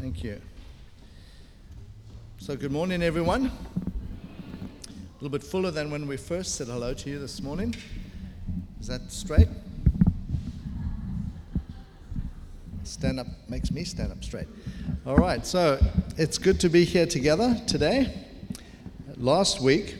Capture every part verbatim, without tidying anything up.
Thank you. So good morning, everyone. A little bit fuller than when we first said hello to you this morning. Is that straight? Stand up makes me stand up straight. All right, so it's good to be here together today. Last week,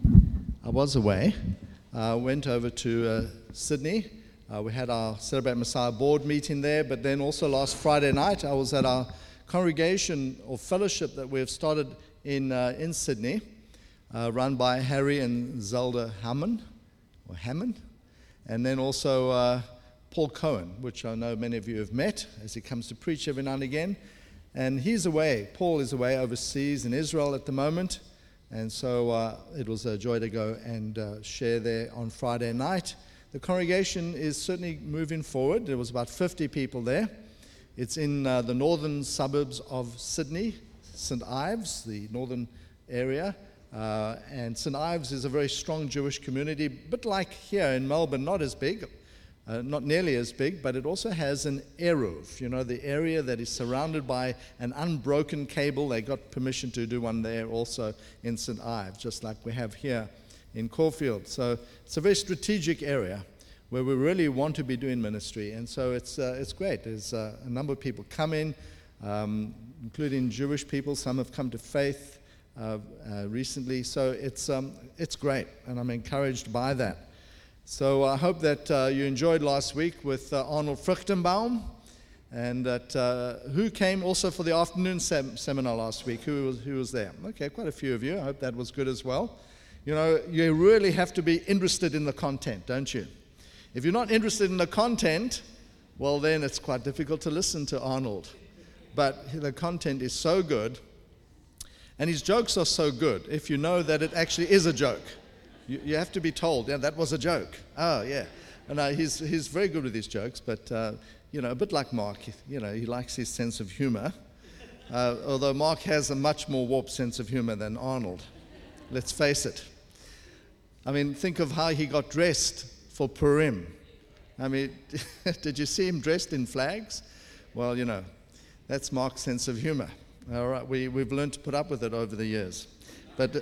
I was away. I uh, went over to uh, Sydney. Uh, we had our Celebrate Messiah board meeting there, but then also last Friday night, I was at our congregation or fellowship that we've started in uh, in Sydney, uh, run by Harry and Zelda Hammond, or Hammond, and then also uh, Paul Cohen, which I know many of you have met as he comes to preach every now and again. And he's away. Paul is away overseas in Israel at the moment, and so uh, it was a joy to go and uh, share there on Friday night. The congregation is certainly moving forward. There was about fifty people there. It's in uh, the northern suburbs of Sydney, Saint Ives, the northern area. Uh, and Saint Ives is a very strong Jewish community, a bit like here in Melbourne, not as big, uh, not nearly as big, but it also has an Eruv, you know, the area that is surrounded by an unbroken cable. They got permission to do one there also in Saint Ives, just like we have here in Caulfield. So it's a very strategic area where we really want to be doing ministry, and so it's uh, it's great. There's uh, a number of people coming, um, including Jewish people. Some have come to faith uh, uh, recently, so it's um, it's great, and I'm encouraged by that. So I hope that uh, you enjoyed last week with uh, Arnold Fruchtenbaum, and that uh, who came also for the afternoon sem- seminar last week. Who was who was there? Okay, quite a few of you. I hope that was good as well. You know, you really have to be interested in the content, don't you? If you're not interested in the content, well, then it's quite difficult to listen to Arnold. But the content is so good, and his jokes are so good, if you know that it actually is a joke. You, you have to be told, yeah, that was a joke. Oh, yeah. And uh, he's he's very good with his jokes, but, uh, you know, a bit like Mark, you know, he likes his sense of humor, uh, although Mark has a much more warped sense of humor than Arnold. Let's face it. I mean, think of how he got dressed for Purim. I mean, did you see him dressed in flags? Well, you know, that's Mark's sense of humor. All right, we, we've learned to put up with it over the years. But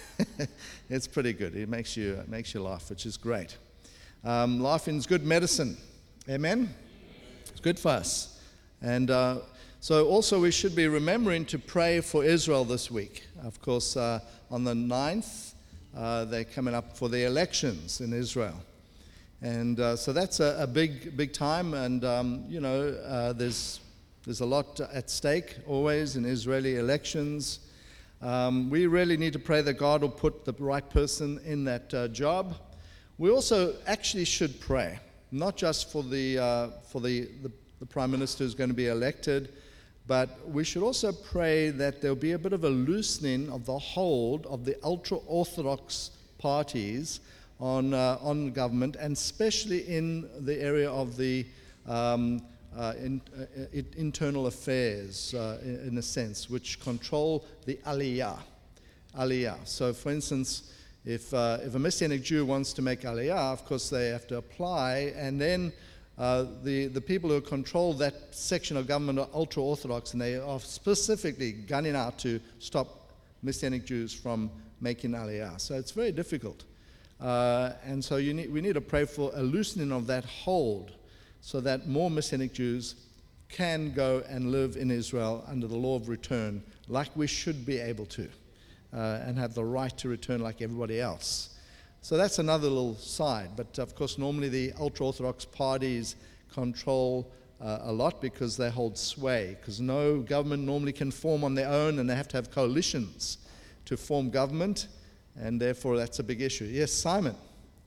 it's pretty good. It makes you it makes you laugh, which is great. Um, laughing's good medicine. Amen? It's good for us. And uh, so also we should be remembering to pray for Israel this week. Of course, uh, on the ninth, Uh, they're coming up for the elections in Israel. And uh, so that's a, a big, big time. And, um, you know, uh, there's there's a lot at stake always in Israeli elections. Um, we really need to pray that God will put the right person in that uh, job. We also actually should pray, not just for the, uh, for the, the, the Prime Minister who's going to be elected, but we should also pray that there'll be a bit of a loosening of the hold of the ultra-Orthodox parties on uh, on government, and especially in the area of the um, uh, in, uh, internal affairs, uh, in, in a sense, which control the Aliyah. Aliyah. So, for instance, if uh, if a Messianic Jew wants to make Aliyah, of course they have to apply, and then Uh, the, the people who control that section of government are ultra-Orthodox, and they are specifically gunning out to stop Messianic Jews from making Aliyah. So it's very difficult. Uh, and so you need, we need to pray for a loosening of that hold so that more Messianic Jews can go and live in Israel under the law of return like we should be able to, uh, and have the right to return like everybody else. So that's another little side. But of course, normally the ultra-Orthodox parties control uh, a lot because they hold sway, because no government normally can form on their own, and they have to have coalitions to form government, and therefore that's a big issue. Yes, Simon?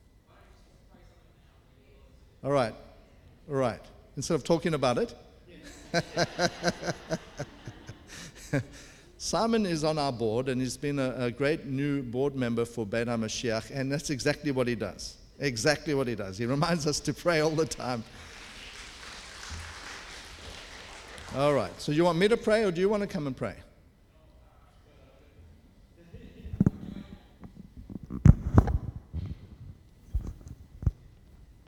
All right. All right. Instead of talking about it. Simon is on our board, and he's been a, a great new board member for Beit HaMashiach, and that's exactly what he does. Exactly what he does. He reminds us to pray all the time. All right. So you want me to pray, or do you want to come and pray?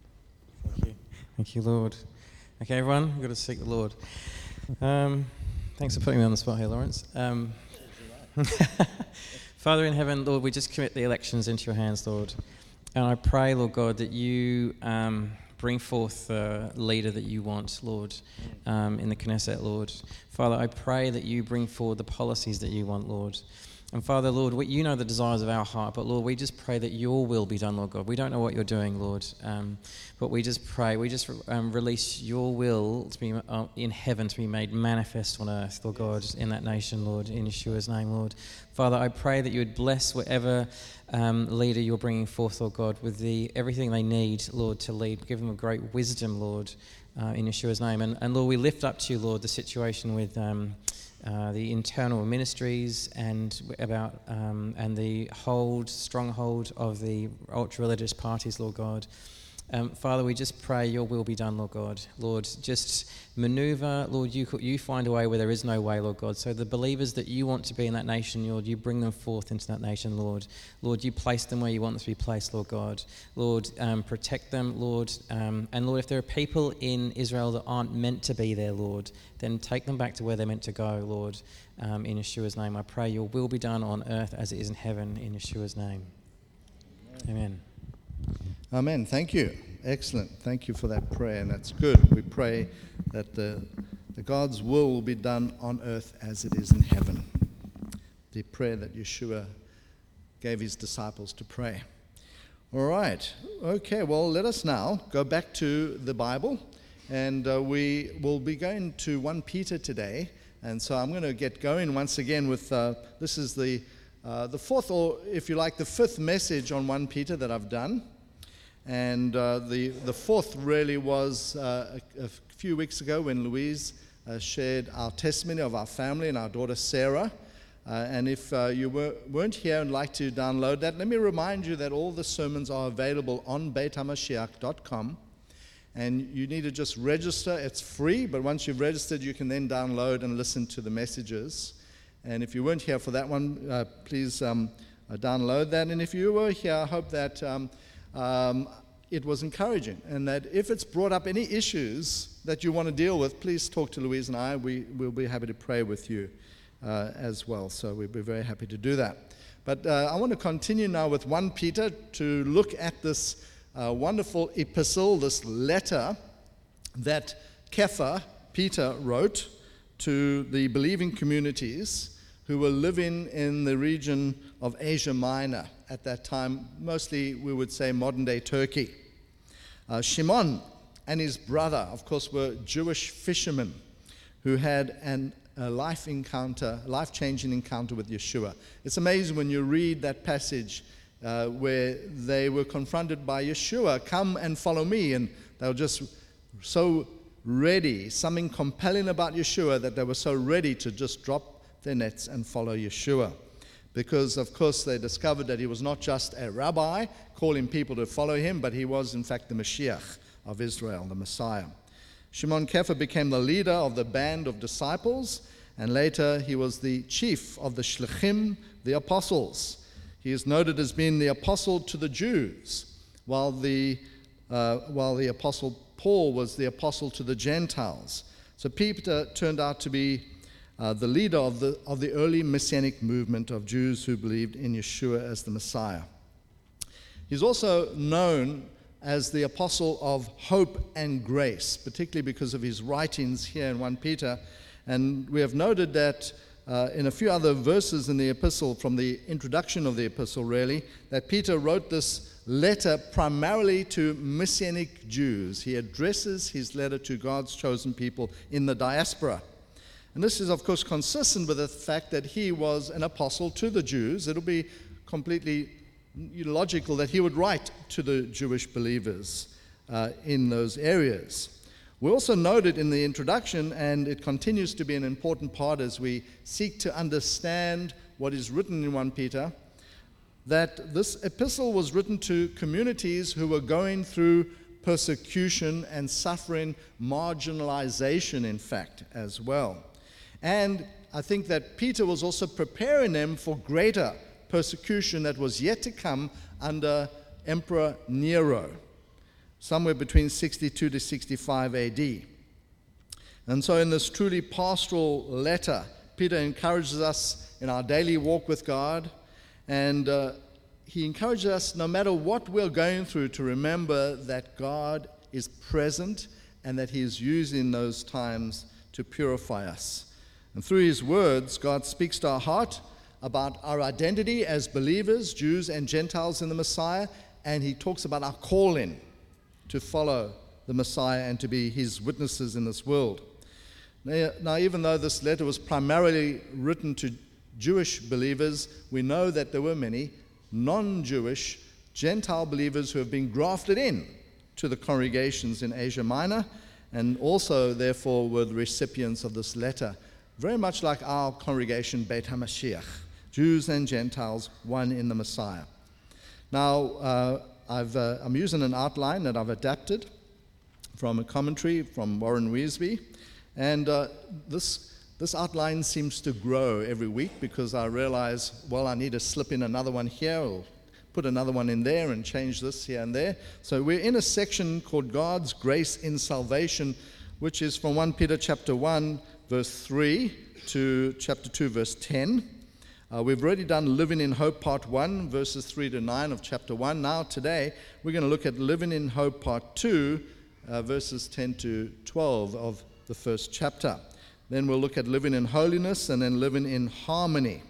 Thank you. Thank you, Lord. Okay, everyone, we've got to seek the Lord. Um, Thanks for putting me on the spot here, Lawrence. Um, Father in heaven, Lord, we just commit the elections into your hands, Lord. And I pray, Lord God, that you um, bring forth the leader that you want, Lord, um, in the Knesset, Lord. Father, I pray that you bring forward the policies that you want, Lord. And Father, Lord, we, you know the desires of our heart, but Lord, we just pray that your will be done, Lord God. We don't know what you're doing, Lord, um, but we just pray, we just um, release your will to be uh, in heaven to be made manifest on earth, Lord God, in that nation, Lord, in Yeshua's name, Lord. Father, I pray that you would bless whatever um, leader you're bringing forth, Lord God, with the everything they need, Lord, to lead. Give them a great wisdom, Lord, uh, in Yeshua's name. And, and Lord, we lift up to you, Lord, the situation with Um, Uh, the internal ministries and about um, and the hold stronghold of the ultra-religious parties, Lord God. Um, Father, we just pray your will be done, Lord God. Lord, just maneuver, Lord, you you find a way where there is no way, Lord God. So the believers that you want to be in that nation, Lord, you bring them forth into that nation, Lord. Lord, you place them where you want them to be placed, Lord God. Lord, um, protect them, Lord. Um, and Lord, if there are people in Israel that aren't meant to be there, Lord, then take them back to where they're meant to go, Lord. Um, in Yeshua's name, I pray your will be done on earth as it is in heaven, in Yeshua's name. Amen. Amen. Thank you. Excellent. Thank you for that prayer, and that's good. We pray that the, the God's will will be done on earth as it is in heaven. The prayer that Yeshua gave his disciples to pray. All right. Okay, well, let us now go back to the Bible, and uh, we will be going to First Peter today. And so I'm going to get going once again with, uh, this is the, uh, the fourth, or if you like, the fifth message on First Peter that I've done. And uh, the, the fourth really was uh, a, a few weeks ago when Louise uh, shared our testimony of our family and our daughter Sarah. Uh, and if uh, you were, weren't here and like to download that, let me remind you that all the sermons are available on beit hamashiach dot com. And you need to just register. It's free, but once you've registered, you can then download and listen to the messages. And if you weren't here for that one, uh, please um, uh, download that. And if you were here, I hope that um, um, it was encouraging, and that if it's brought up any issues that you want to deal with, please talk to Louise and I. We will be happy to pray with you uh, as well. So we'd be very happy to do that. But uh, I want to continue now with First Peter to look at this uh, wonderful epistle, this letter that Kepha, Peter, wrote to the believing communities who were living in the region of Asia Minor at that time, mostly we would say modern-day Turkey. Uh, Shimon and his brother, of course, were Jewish fishermen who had an, a life encounter, life-changing encounter with Yeshua. It's amazing when you read that passage uh, where they were confronted by Yeshua, come and follow me, and they were just so ready, something compelling about Yeshua that they were so ready to just drop their nets and follow Yeshua. Because, of course, they discovered that he was not just a rabbi calling people to follow him, but he was, in fact, the Mashiach of Israel, the Messiah. Shimon Kepha became the leader of the band of disciples, and later he was the chief of the Shlichim, the apostles. He is noted as being the apostle to the Jews, while the, uh, while the apostle Paul was the apostle to the Gentiles. So Peter turned out to be Uh, the leader of the, of the early Messianic movement of Jews who believed in Yeshua as the Messiah. He's also known as the apostle of hope and grace, particularly because of his writings here in First Peter. And we have noted that uh, in a few other verses in the epistle, from the introduction of the epistle really, that Peter wrote this letter primarily to Messianic Jews. He addresses his letter to God's chosen people in the diaspora. And this is, of course, consistent with the fact that he was an apostle to the Jews. It'll be completely logical that he would write to the Jewish believers uh, in those areas. We also noted in the introduction, and it continues to be an important part as we seek to understand what is written in First Peter, that this epistle was written to communities who were going through persecution and suffering, marginalization, in fact, as well. And I think that Peter was also preparing them for greater persecution that was yet to come under Emperor Nero, somewhere between sixty-two to sixty-five A D. And so in this truly pastoral letter, Peter encourages us in our daily walk with God, and uh, he encourages us, no matter what we're going through, to remember that God is present and that he is using those times to purify us. And through his words, God speaks to our heart about our identity as believers, Jews and Gentiles in the Messiah, and he talks about our calling to follow the Messiah and to be his witnesses in this world. Now, now, even though this letter was primarily written to Jewish believers, we know that there were many non-Jewish Gentile believers who have been grafted in to the congregations in Asia Minor, and also, therefore, were the recipients of this letter, very much like our congregation, Beit HaMashiach, Jews and Gentiles, one in the Messiah. Now, uh, I've, uh, I'm using an outline that I've adapted from a commentary from Warren Wiersbe, and uh, this, this outline seems to grow every week because I realize, well, I need to slip in another one here, or put another one in there and change this here and there. So we're in a section called God's Grace in Salvation, which is from First Peter chapter one, verse three to chapter two, verse ten. Uh, we've already done Living in Hope part one, verses three to nine of chapter one. Now today we're going to look at Living in Hope part two, uh, verses ten to twelve of the first chapter. Then we'll look at Living in Holiness and then Living in Harmony.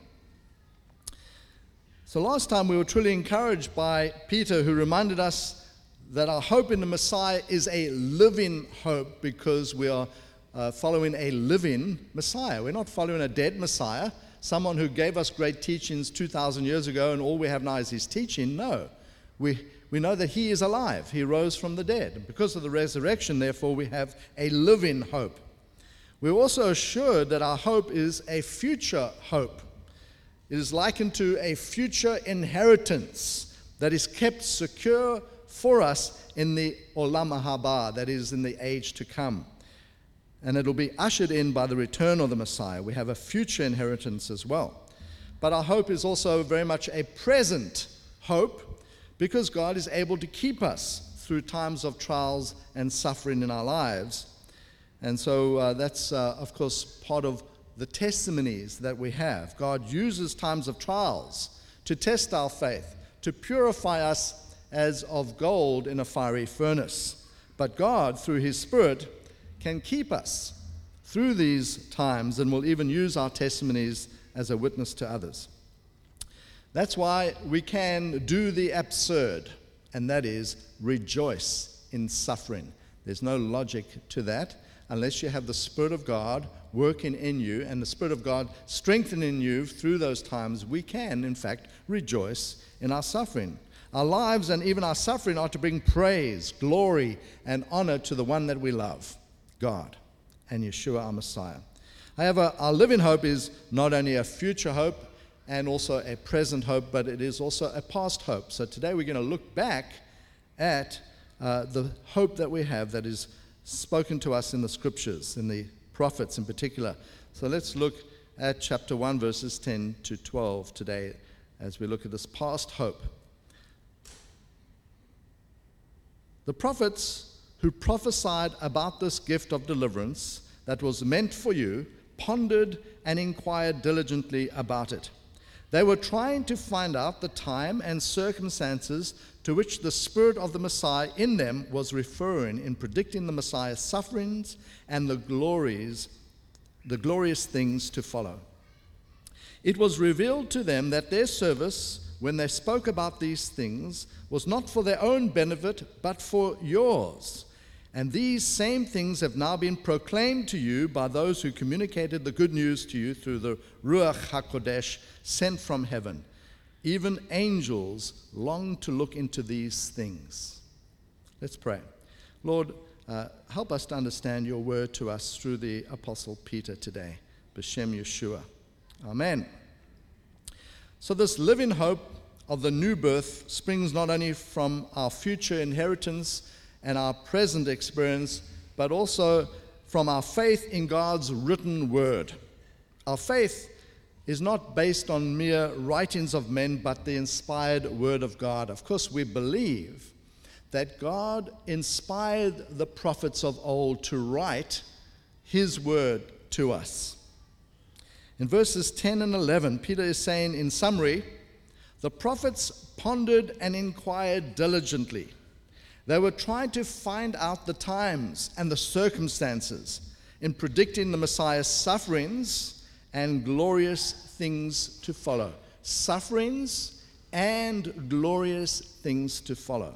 So last time we were truly encouraged by Peter, who reminded us that our hope in the Messiah is a living hope because we are uh, following a living Messiah. We're not following a dead Messiah, someone who gave us great teachings two thousand years ago and all we have now is his teaching. No, we, we know that he is alive. He rose from the dead. And because of the resurrection, therefore, we have a living hope. We're also assured that our hope is a future hope. It is likened to a future inheritance that is kept secure for us in the Olam Haba, that is, in the age to come. And it'll be ushered in by the return of the Messiah. We have a future inheritance as well. But our hope is also very much a present hope because God is able to keep us through times of trials and suffering in our lives. And so uh, that's, uh, of course, part of the testimonies that we have. God uses times of trials to test our faith, to purify us as of gold in a fiery furnace. But God, through his Spirit, can keep us through these times and will even use our testimonies as a witness to others. That's why we can do the absurd, and that is rejoice in suffering. There's no logic to that unless you have the Spirit of God working in you and the Spirit of God strengthening you through those times. We can, in fact, rejoice in our suffering. Our lives and even our suffering are to bring praise, glory, and honor to the one that we love, God and Yeshua, our Messiah. However, our living hope is not only a future hope and also a present hope, but it is also a past hope. So today we're going to look back at uh, the hope that we have that is spoken to us in the Scriptures, in the prophets in particular. So let's look at chapter one, verses ten to twelve today as we look at this past hope. The prophets who prophesied about this gift of deliverance that was meant for you pondered and inquired diligently about it. They were trying to find out the time and circumstances to which the Spirit of the Messiah in them was referring in predicting the Messiah's sufferings and the glories, the glorious things to follow. It was revealed to them that their service, when they spoke about these things, was not for their own benefit, but for yours. And these same things have now been proclaimed to you by those who communicated the good news to you through the Ruach HaKodesh sent from heaven. Even angels long to look into these things. Let's pray. Lord, uh, help us to understand your word to us through the Apostle Peter today. B'Shem Yeshua. Amen. So this living hope of the new birth springs not only from our future inheritance and our present experience, but also from our faith in God's written word. Our faith is not based on mere writings of men, but the inspired word of God. Of course, we believe that God inspired the prophets of old to write his word to us. In verses ten and eleven, Peter is saying, in summary, the prophets pondered and inquired diligently. They were trying to find out the times and the circumstances in predicting the Messiah's sufferings and glorious things to follow. Sufferings and glorious things to follow.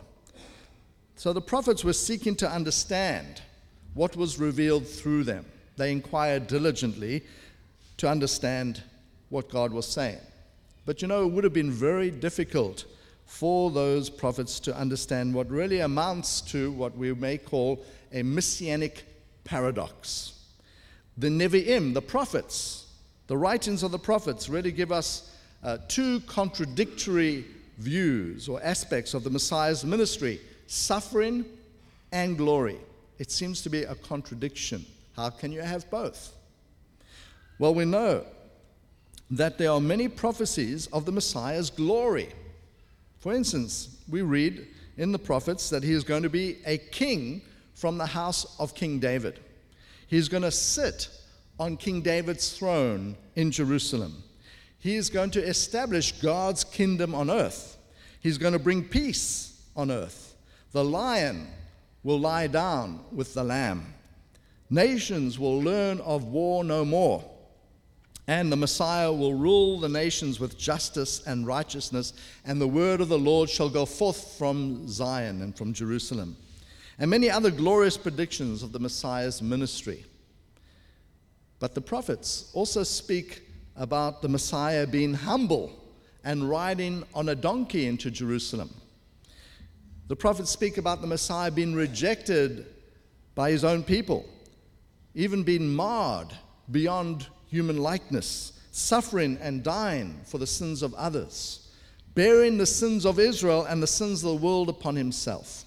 So the prophets were seeking to understand what was revealed through them. They inquired diligently to understand what God was saying. But you know, it would have been very difficult for those prophets to understand what really amounts to what we may call a messianic paradox. The Nevi'im, the prophets, the writings of the prophets really give us uh, two contradictory views or aspects of the Messiah's ministry, suffering and glory. It seems to be a contradiction. How can you have both? Well, we know that there are many prophecies of the Messiah's glory. For instance, we read in the prophets that he is going to be a king from the house of King David. He's going to sit on King David's throne in Jerusalem. He is going to establish God's kingdom on earth. He's going to bring peace on earth. The lion will lie down with the lamb. Nations will learn of war no more. And the Messiah will rule the nations with justice and righteousness, and the word of the Lord shall go forth from Zion and from Jerusalem. And many other glorious predictions of the Messiah's ministry. But the prophets also speak about the Messiah being humble and riding on a donkey into Jerusalem. The prophets speak about the Messiah being rejected by his own people, even being marred beyond human likeness, suffering and dying for the sins of others, bearing the sins of Israel and the sins of the world upon himself.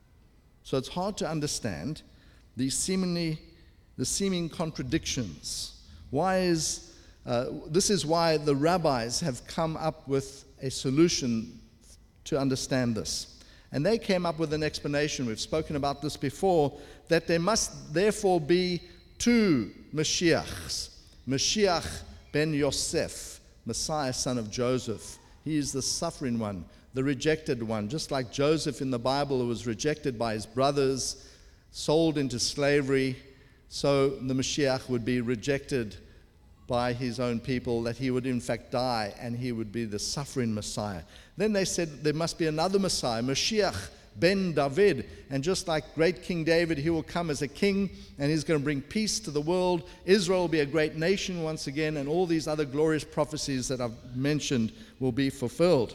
So it's hard to understand these seemingly, the seeming contradictions. Why is uh, this is why the rabbis have come up with a solution to understand this. And they came up with an explanation, we've spoken about this before, that there must therefore be two Mashiachs. Mashiach ben Yosef, Messiah, son of Joseph. He is the suffering one, the rejected one. Just like Joseph in the Bible, who was rejected by his brothers, sold into slavery, so the Mashiach would be rejected by his own people, that he would in fact die, and he would be the suffering Messiah. Then they said there must be another Messiah, Mashiach ben David, and just like great King David, he will come as a king, and he's going to bring peace to the world. Israel will be a great nation once again, and all these other glorious prophecies that I've mentioned will be fulfilled.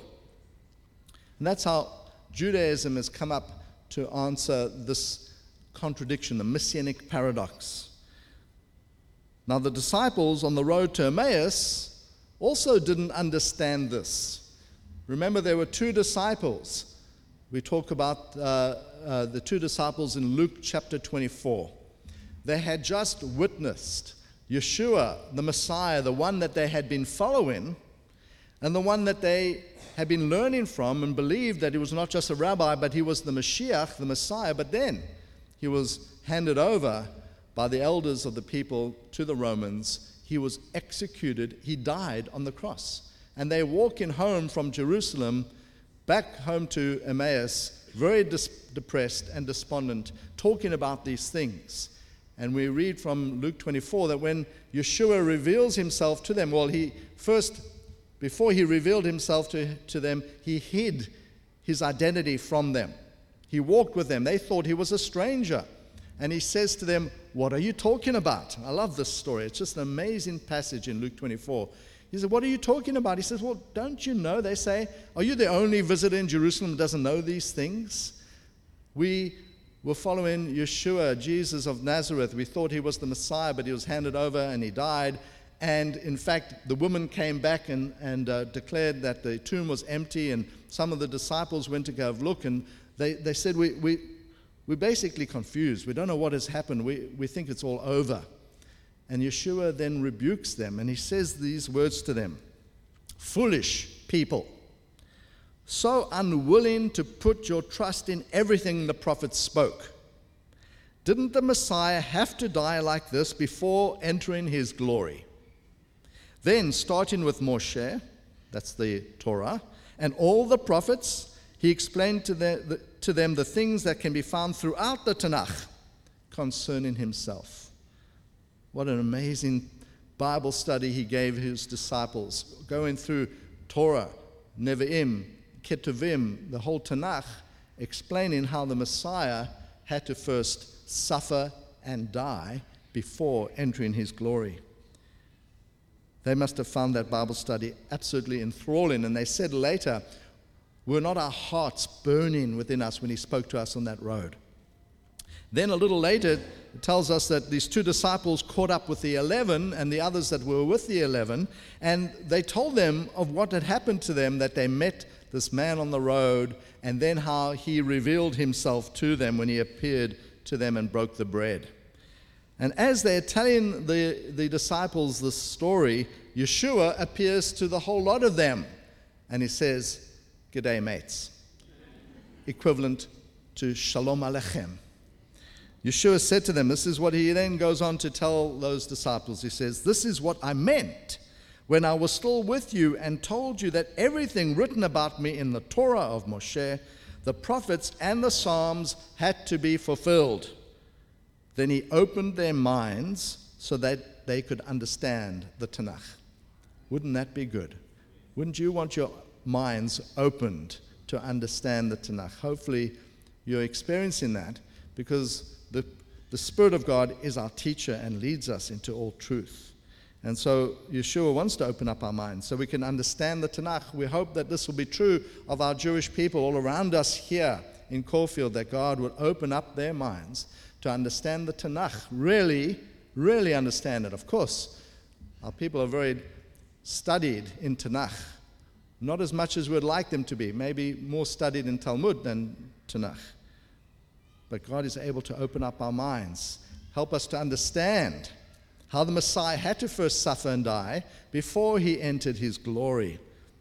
And that's how Judaism has come up to answer this contradiction, the messianic paradox. Now, the disciples on the road to Emmaus also didn't understand this. Remember, there were two disciples. We talk about uh, uh, the two disciples in Luke chapter twenty-four. They had just witnessed Yeshua, the Messiah, the one that they had been following, and the one that they had been learning from and believed that he was not just a rabbi, but he was the Mashiach, the Messiah. But then he was handed over by the elders of the people to the Romans. He was executed. He died on the cross. And they walking home from Jerusalem back home to Emmaus, very dis- depressed and despondent, talking about these things. And we read from Luke twenty-four that when Yeshua reveals himself to them, well, he first, before he revealed himself to, to them, he hid his identity from them. He walked with them. They thought he was a stranger. And he says to them, "What are you talking about?" I love this story. It's just an amazing passage in Luke twenty-four. He said, "What are you talking about?" He says, "Well, don't you know?" They say, "Are you the only visitor in Jerusalem who doesn't know these things? We were following Yeshua, Jesus of Nazareth. We thought he was the Messiah, but he was handed over and he died. And in fact, the woman came back and, and uh, declared that the tomb was empty, and some of the disciples went to go have a look, and they, they said, we, we, we're basically confused. We don't know what has happened. We, we think it's all over." And Yeshua then rebukes them, and he says these words to them: "Foolish people, so unwilling to put your trust in everything the prophets spoke. Didn't the Messiah have to die like this before entering his glory? Then, starting with Moshe, that's the Torah, and all the prophets, he explained to, the, the, to them the things that can be found throughout the Tanakh concerning himself. What an amazing Bible study he gave his disciples, going through Torah, Nevi'im, Ketuvim, the whole Tanakh, explaining how the Messiah had to first suffer and die before entering his glory. They must have found that Bible study absolutely enthralling, and they said later, were not our hearts burning within us when he spoke to us on that road? Then a little later, it tells us that these two disciples caught up with the eleven and the others that were with the eleven, and they told them of what had happened to them, that they met this man on the road, and then how he revealed himself to them when he appeared to them and broke the bread. And as they're telling the, the disciples this story, Yeshua appears to the whole lot of them, and he says, "G'day, mates," equivalent to Shalom Aleichem. Yeshua said to them, this is what he then goes on to tell those disciples. He says, "This is what I meant when I was still with you and told you that everything written about me in the Torah of Moshe, the prophets, and the Psalms had to be fulfilled." Then he opened their minds so that they could understand the Tanakh. Wouldn't that be good? Wouldn't you want your minds opened to understand the Tanakh? Hopefully you're experiencing that, because the, the Spirit of God is our teacher and leads us into all truth. And so Yeshua wants to open up our minds so we can understand the Tanakh. We hope that this will be true of our Jewish people all around us here in Caulfield, that God would open up their minds to understand the Tanakh, really, really understand it. Of course, our people are very studied in Tanakh, not as much as we'd like them to be, maybe more studied in Talmud than Tanakh. But God is able to open up our minds, help us to understand how the Messiah had to first suffer and die before he entered his glory.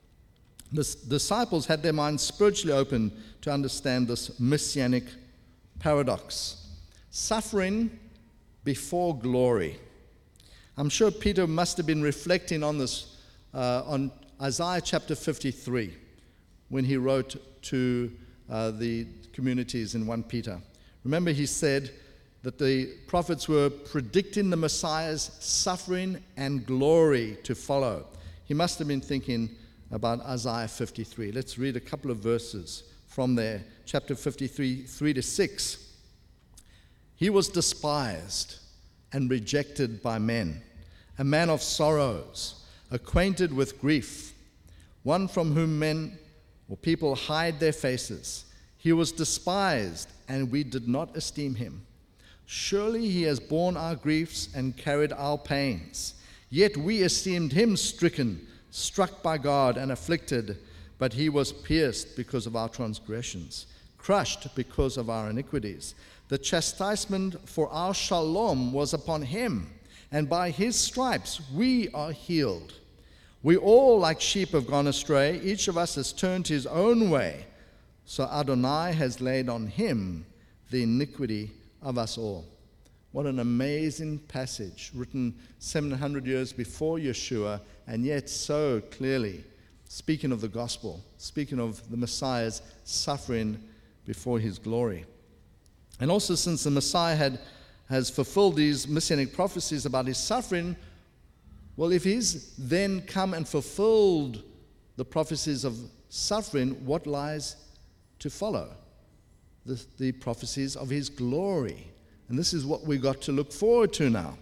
The disciples had their minds spiritually open to understand this messianic paradox. Suffering before glory. I'm sure Peter must have been reflecting on this, uh, on Isaiah chapter fifty-three, when he wrote to uh, the communities in First Peter. Remember, he said that the prophets were predicting the Messiah's suffering and glory to follow. He must have been thinking about Isaiah fifty-three. Let's read a couple of verses from there, chapter fifty-three, three to six. "He was despised and rejected by men, a man of sorrows, acquainted with grief, one from whom men or people hide their faces. He was despised, and we did not esteem him. Surely he has borne our griefs and carried our pains. Yet we esteemed him stricken, struck by God, and afflicted. But he was pierced because of our transgressions, crushed because of our iniquities. The chastisement for our shalom was upon him, and by his stripes we are healed. We all like sheep have gone astray. Each of us has turned his own way. So Adonai has laid on him the iniquity of us all." What an amazing passage, written seven hundred years before Yeshua, and yet so clearly speaking of the gospel, speaking of the Messiah's suffering before his glory. And also, since the Messiah had, has fulfilled these messianic prophecies about his suffering, well, if he's then come and fulfilled the prophecies of suffering, what lies to follow? The, the prophecies of his glory. And this is what we got to look forward to now.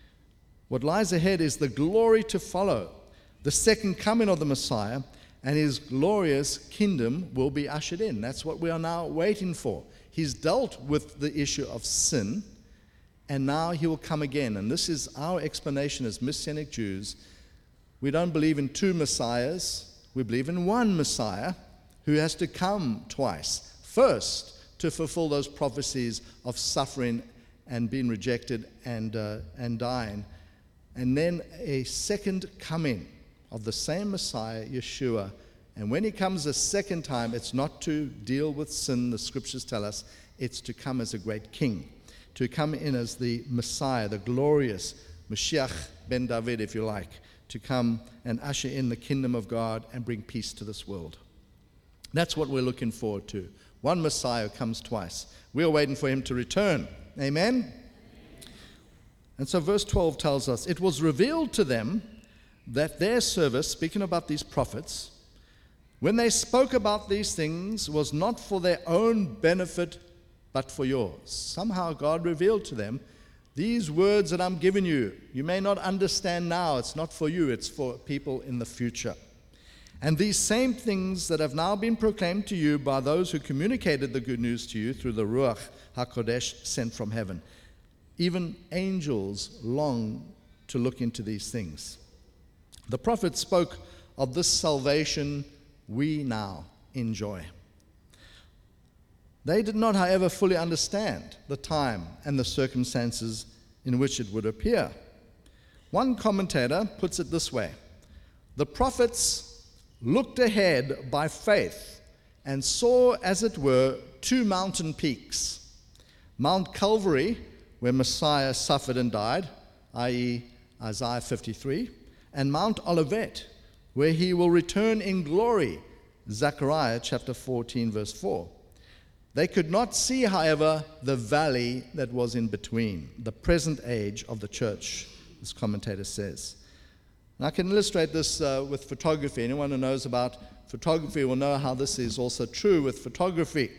What lies ahead is the glory to follow, the second coming of the Messiah, and his glorious kingdom will be ushered in. That's what we are now waiting for. He's dealt with the issue of sin, and now he will come again. And this is our explanation as Messianic Jews. We don't believe in two Messiahs. We believe in one Messiah who has to come twice. First, to fulfill those prophecies of suffering and being rejected and, uh, and dying. And then a second coming of the same Messiah, Yeshua. And when he comes a second time, it's not to deal with sin, the scriptures tell us. It's to come as a great king, to come in as the Messiah, the glorious Mashiach ben David, if you like, to come and usher in the kingdom of God and bring peace to this world. That's what we're looking forward to. One Messiah comes twice. We're waiting for him to return. Amen? And so verse twelve tells us, it was revealed to them that their service, speaking about these prophets, when they spoke about these things, was not for their own benefit, but for yours. Somehow God revealed to them, these words that I'm giving you, you may not understand now. It's not for you. It's for people in the future. And these same things that have now been proclaimed to you by those who communicated the good news to you through the Ruach HaKodesh sent from heaven. Even angels long to look into these things. The prophet spoke of this salvation we now enjoy. They did not, however, fully understand the time and the circumstances in which it would appear. One commentator puts it this way: the prophets looked ahead by faith and saw, as it were, two mountain peaks. Mount Calvary, where Messiah suffered and died, that is Isaiah fifty-three, and Mount Olivet, where he will return in glory, Zechariah chapter fourteen, verse four. They could not see, however, the valley that was in between, the present age of the church, this commentator says. And I can illustrate this uh, with photography. Anyone who knows about photography will know how this is also true with photography.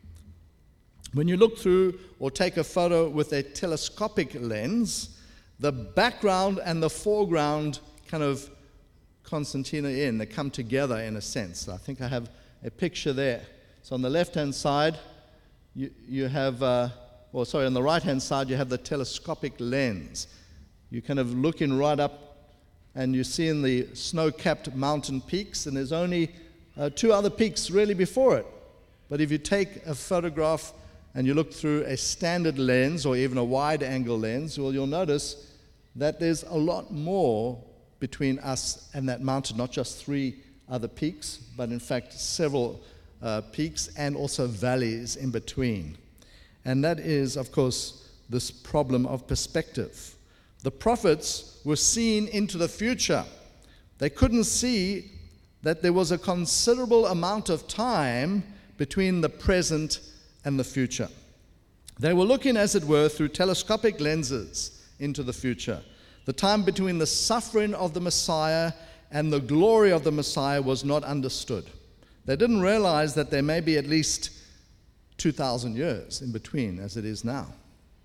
When you look through or take a photo with a telescopic lens, the background and the foreground kind of concertina in, they come together in a sense. I think I have a picture there. So on the left-hand side, you, you have, uh, or sorry, on the right-hand side, you have the telescopic lens. You're kind of looking right up, and you're seeing the snow-capped mountain peaks, and there's only uh, two other peaks really before it. But if you take a photograph and you look through a standard lens or even a wide-angle lens, well, you'll notice that there's a lot more between us and that mountain, not just three other peaks, but in fact several uh, peaks and also valleys in between. And that is, of course, this problem of perspective. The prophets were seeing into the future. They couldn't see that there was a considerable amount of time between the present and the future. They were looking, as it were, through telescopic lenses into the future. The time between the suffering of the Messiah and the glory of the Messiah was not understood. They didn't realize that there may be at least two thousand years in between, as it is now.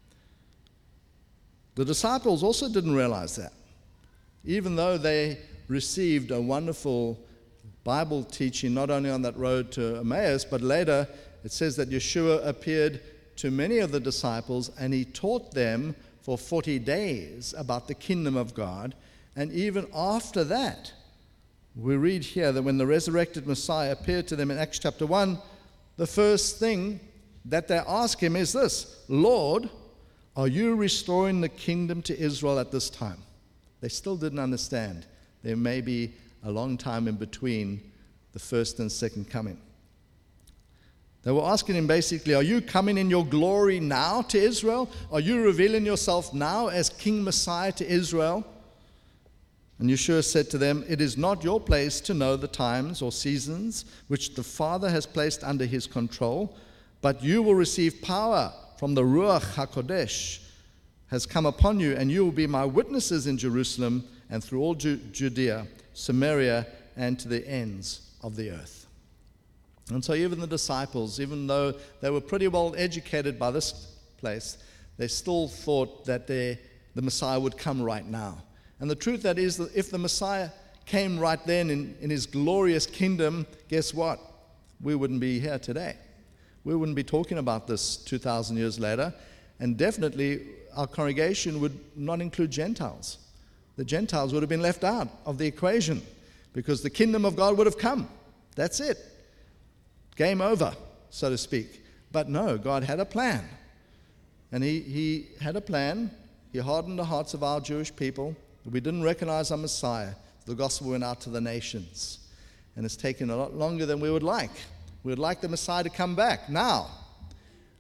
The disciples also didn't realize that, even though they received a wonderful Bible teaching not only on that road to Emmaus, but later it says that Yeshua appeared to many of the disciples and he taught them for forty days about the kingdom of God. And even after that, we read here that when the resurrected Messiah appeared to them in Acts chapter one, the first thing that they ask him is this: Lord, are you restoring the kingdom to Israel at this time? They still didn't understand. There may be a long time in between the first and second coming. They were asking him basically, are you coming in your glory now to Israel? Are you revealing yourself now as King Messiah to Israel? And Yeshua said to them, it is not your place to know the times or seasons which the Father has placed under his control, but you will receive power from the Ruach HaKodesh has come upon you, and you will be my witnesses in Jerusalem and through all Ju- Judea, Samaria, and to the ends of the earth. And so even the disciples, even though they were pretty well educated by this place, they still thought that they, the Messiah would come right now. And the truth that is that if the Messiah came right then in, in his glorious kingdom, guess what? We wouldn't be here today. We wouldn't be talking about this two thousand years later. And definitely our congregation would not include Gentiles. The Gentiles would have been left out of the equation because the kingdom of God would have come. That's it. Game over, so to speak. But no, God had a plan. And he, he had a plan. He hardened the hearts of our Jewish people. We didn't recognize our Messiah. The gospel went out to the nations. And it's taken a lot longer than we would like. We would like the Messiah to come back now.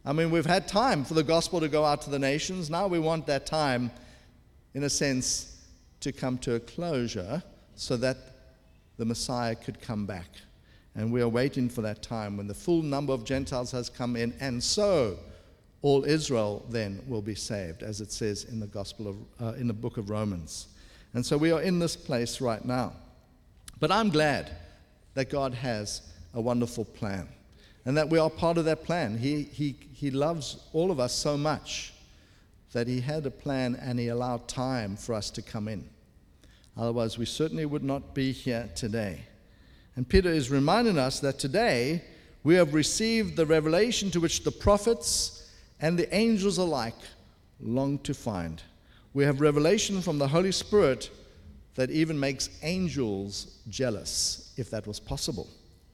I mean, we've had time for the gospel to go out to the nations. Now we want that time, in a sense, to come to a closure so that the Messiah could come back. And we are waiting for that time when the full number of Gentiles has come in, and so all Israel then will be saved, as it says in the gospel of, uh, in the book of Romans. And so we are in this place right now. But I'm glad that God has a wonderful plan, and that we are part of that plan. He, he, he loves all of us so much that he had a plan and he allowed time for us to come in. Otherwise, we certainly would not be here today. And Peter is reminding us that today we have received the revelation to which the prophets and the angels alike long to find. We have revelation from the Holy Spirit that even makes angels jealous, if that was possible.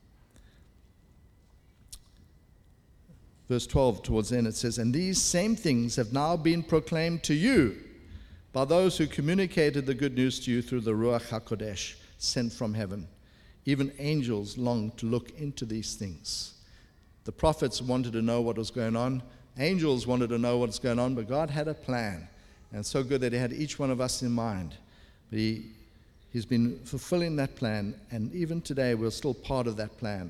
Verse twelve, towards the end, it says, "And these same things have now been proclaimed to you by those who communicated the good news to you through the Ruach HaKodesh, sent from heaven. Even angels long to look into these things." The prophets wanted to know what was going on. Angels wanted to know what's going on, but God had a plan. And so good that he had each one of us in mind. But he, he's been fulfilling that plan, and even today we're still part of that plan.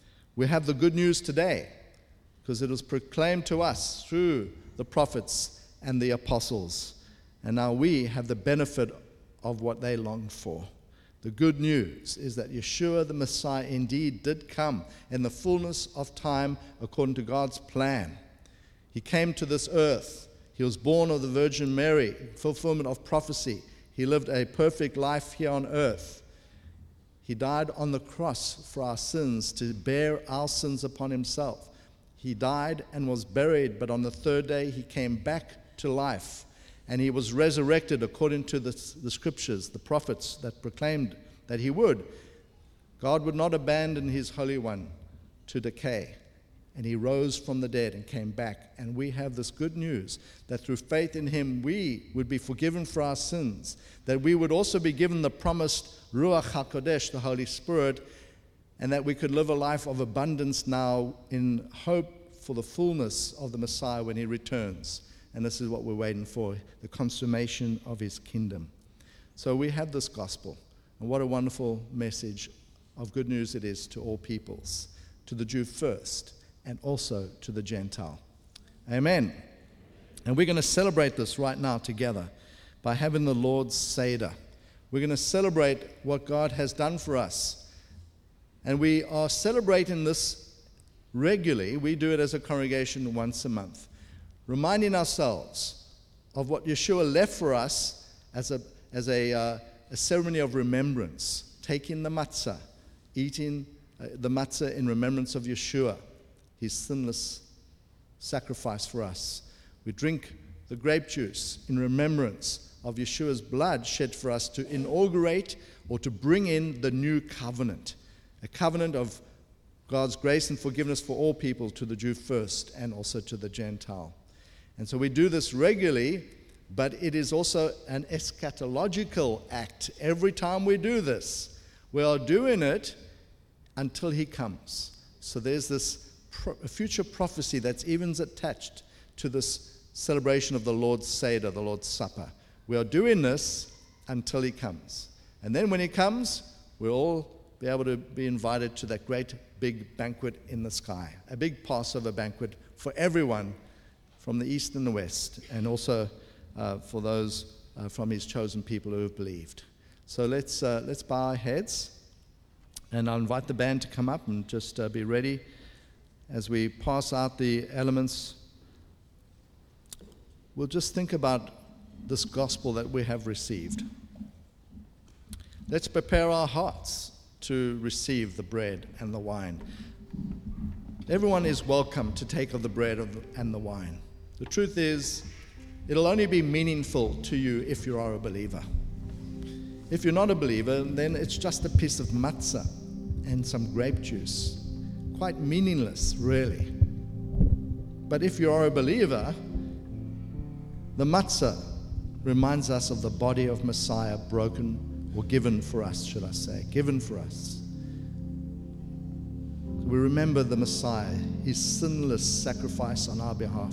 We have the good news today because it was proclaimed to us through the prophets and the apostles. And now we have the benefit of what they longed for. The good news is that Yeshua the Messiah indeed did come in the fullness of time according to God's plan. He came to this earth. He was born of the Virgin Mary, fulfillment of prophecy. He lived a perfect life here on earth. He died on the cross for our sins, to bear our sins upon himself. He died and was buried, but on the third day he came back to life. And he was resurrected according to the, the scriptures, the prophets that proclaimed that he would. God would not abandon his Holy One to decay. And he rose from the dead and came back. And we have this good news that through faith in him, we would be forgiven for our sins, that we would also be given the promised Ruach HaKodesh, the Holy Spirit, and that we could live a life of abundance now in hope for the fullness of the Messiah when he returns. And this is what we're waiting for, the consummation of his kingdom. So we have this gospel. And what a wonderful message of good news it is to all peoples, to the Jew first, and also to the Gentile. Amen. And we're going to celebrate this right now together by having the Lord's Seder. We're going to celebrate what God has done for us. And we are celebrating this regularly. We do it as a congregation once a month, reminding ourselves of what Yeshua left for us as a, as a, uh, a ceremony of remembrance, taking the matzah, eating uh, the matzah in remembrance of Yeshua, his sinless sacrifice for us. We drink the grape juice in remembrance of Yeshua's blood shed for us to inaugurate or to bring in the new covenant, a covenant of God's grace and forgiveness for all people, to the Jew first and also to the Gentile. And so we do this regularly, but it is also an eschatological act. Every time we do this, we are doing it until he comes. So there's this pro- future prophecy that's even attached to this celebration of the Lord's Seder, the Lord's Supper. We are doing this until he comes. And then when he comes, we'll all be able to be invited to that great big banquet in the sky, a big Passover banquet for everyone from the east and the west, and also uh, for those uh, from his chosen people who have believed. So let's uh, let's bow our heads, and I'll invite the band to come up and just uh, be ready as we pass out the elements. We'll just think about this gospel that we have received. Let's prepare our hearts to receive the bread and the wine. Everyone is welcome to take of the bread and the wine. The truth is, it'll only be meaningful to you if you are a believer. If you're not a believer, then it's just a piece of matzah and some grape juice. Quite meaningless, really. But if you are a believer, the matzah reminds us of the body of Messiah broken or given for us, should I say, given for us. We remember the Messiah, his sinless sacrifice on our behalf.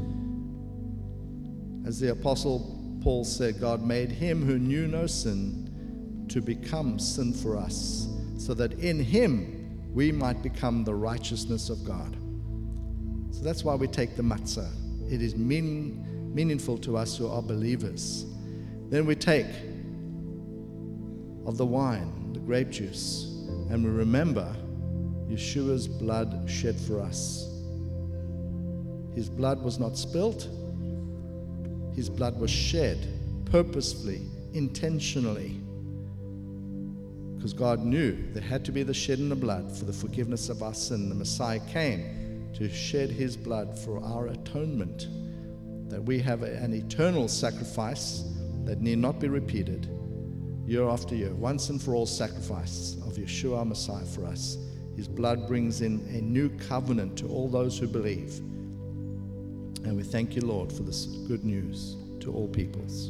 As the Apostle Paul said, God made him who knew no sin to become sin for us, so that in him we might become the righteousness of God. So that's why we take the matzah. It is meaning, meaningful to us who are believers. Then we take of the wine, the grape juice, and we remember Yeshua's blood shed for us. His blood was not spilt. His blood was shed purposefully, intentionally, because God knew there had to be the shedding of blood for the forgiveness of our sin. The Messiah came to shed his blood for our atonement, that we have an eternal sacrifice that need not be repeated year after year, once and for all sacrifice of Yeshua our Messiah for us. His blood brings in a new covenant to all those who believe. And we thank you, Lord, for this good news to all peoples.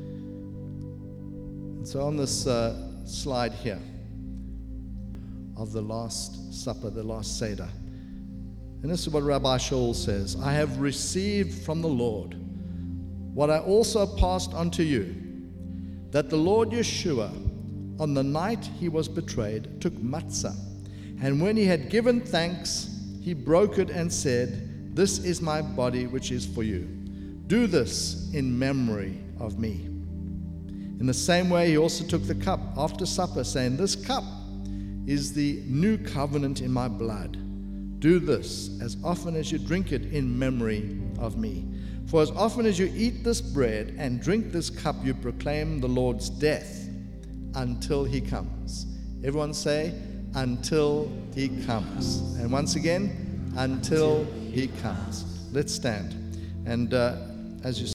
And so on this uh, slide here of the Last Supper, the Last Seder, and this is what Rabbi Shaul says: I have received from the Lord what I also passed on to you, that the Lord Yeshua, on the night he was betrayed, took matzah, and when he had given thanks, he broke it and said, this is my body which is for you. Do this in memory of me. In the same way, he also took the cup after supper, saying, this cup is the new covenant in my blood. Do this as often as you drink it in memory of me. For as often as you eat this bread and drink this cup, you proclaim the Lord's death until he comes. Everyone say, until he comes. And once again, until he comes. Let's stand. And uh, as you